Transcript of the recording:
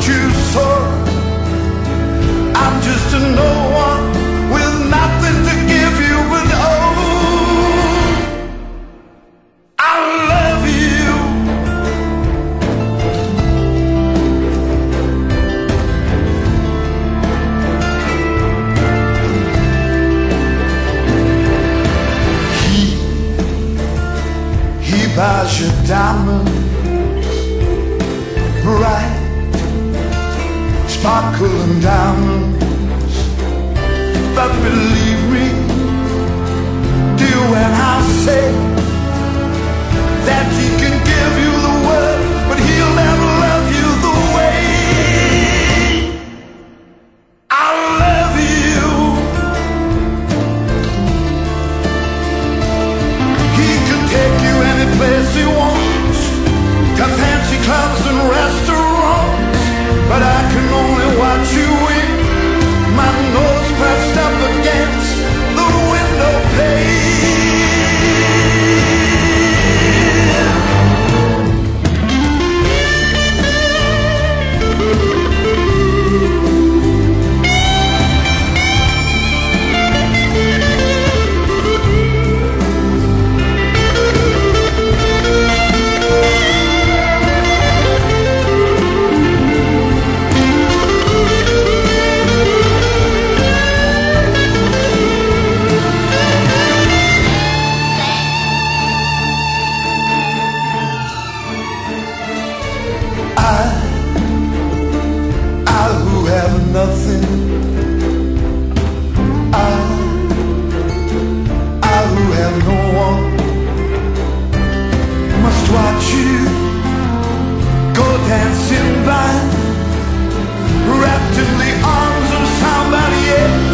you so. I'm just a no one with nothing to give you but oh, I love you. He buys your diamonds, bright, sparkling diamonds. But believe me, dear, when I say that he can give you the world, but he'll never love you the way I love you. He can take you any place he wants, to fancy clubs and restaurants, but I can only watch you win, my nose pressed up against the window pane. I who have nothing, I who have no one, must watch you go dancing by, wrapped in the arms of somebody else.